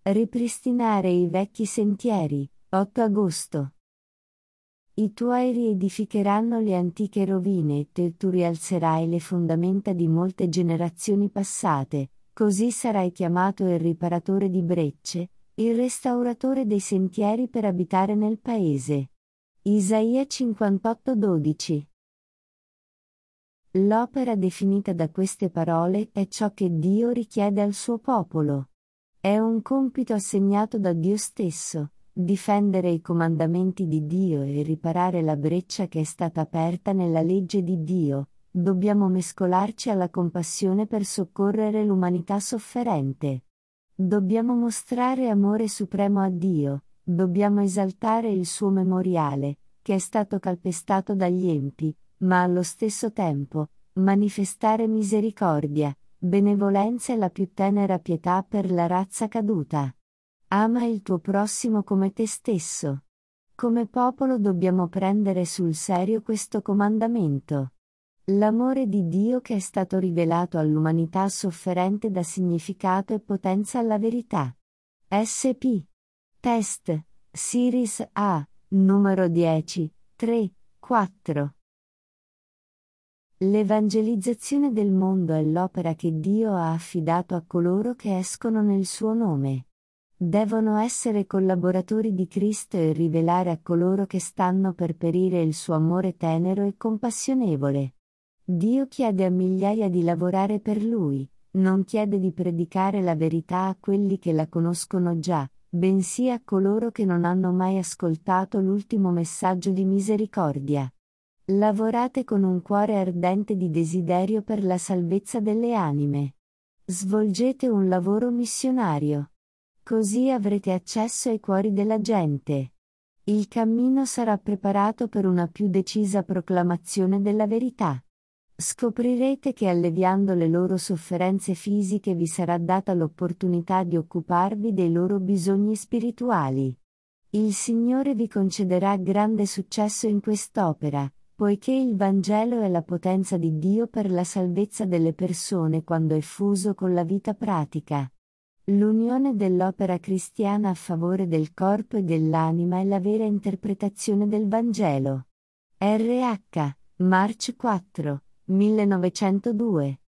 Ripristinare i vecchi sentieri, 8 agosto. I tuoi riedificheranno le antiche rovine e tu rialzerai le fondamenta di molte generazioni passate, così sarai chiamato il riparatore di brecce, il restauratore dei sentieri per abitare nel paese. Isaia 58:12. L'opera definita da queste parole è ciò che Dio richiede al suo popolo. È un compito assegnato da Dio stesso, difendere i comandamenti di Dio e riparare la breccia che è stata aperta nella legge di Dio. Dobbiamo mescolarci alla compassione per soccorrere l'umanità sofferente. Dobbiamo mostrare amore supremo a Dio, dobbiamo esaltare il suo memoriale, che è stato calpestato dagli empi, ma allo stesso tempo, manifestare misericordia, benevolenza e la più tenera pietà per la razza caduta. Ama il tuo prossimo come te stesso. Come popolo dobbiamo prendere sul serio questo comandamento. L'amore di Dio che è stato rivelato all'umanità sofferente dà significato e potenza alla verità. SP. Test. Series A. Numero 10, 3, 4. L'evangelizzazione del mondo è l'opera che Dio ha affidato a coloro che escono nel suo nome. Devono essere collaboratori di Cristo e rivelare a coloro che stanno per perire il suo amore tenero e compassionevole. Dio chiede a migliaia di lavorare per Lui, non chiede di predicare la verità a quelli che la conoscono già, bensì a coloro che non hanno mai ascoltato l'ultimo messaggio di misericordia. Lavorate con un cuore ardente di desiderio per la salvezza delle anime. Svolgete un lavoro missionario. Così avrete accesso ai cuori della gente. Il cammino sarà preparato per una più decisa proclamazione della verità. Scoprirete che alleviando le loro sofferenze fisiche vi sarà data l'opportunità di occuparvi dei loro bisogni spirituali. Il Signore vi concederà grande successo in quest'opera, poiché il Vangelo è la potenza di Dio per la salvezza delle persone quando è fuso con la vita pratica. L'unione dell'opera cristiana a favore del corpo e dell'anima è la vera interpretazione del Vangelo. RH. March 4, 1902